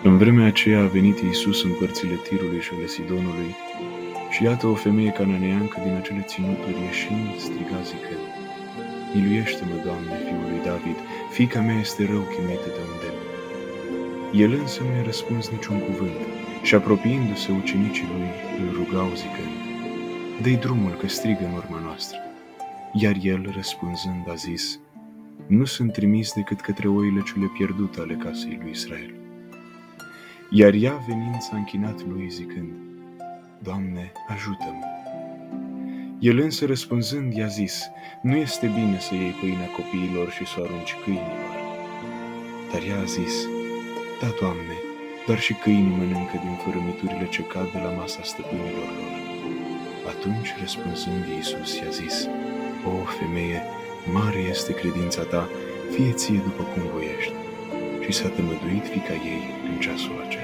În vremea aceea a venit Iisus în părțile Tirului și ale Sidonului și iată o femeie cananeancă din acele ținuturi ieșind striga zicând: Miluiește-mă, Doamne, Fiul lui David, fiica mea este rău chinuită de un demon. El însă nu i-a răspuns niciun cuvânt și apropiindu-se ucenicii lui îl rugau zicând: Dă-i drumul că strigă în urma noastră. Iar el, răspunzând, a zis: Nu sunt trimis decât către oile cele pierdute ale casei lui Israel. Iar ea, venind, s-a închinat lui zicând: Doamne, ajută-mă! El însă, răspunzând, i-a zis: Nu este bine să iei pâinea copiilor și să o arunci câinilor. Dar ea a zis: Da, Doamne, dar și câinii mănâncă din fărâmiturile ce cad de la masa stăpânilor lor. Atunci, răspunzând, Iisus i-a zis: O, femeie, mare este credința ta, fie ție după cum voiești. Și s-a tămăduit fiica ei în ceasul acela.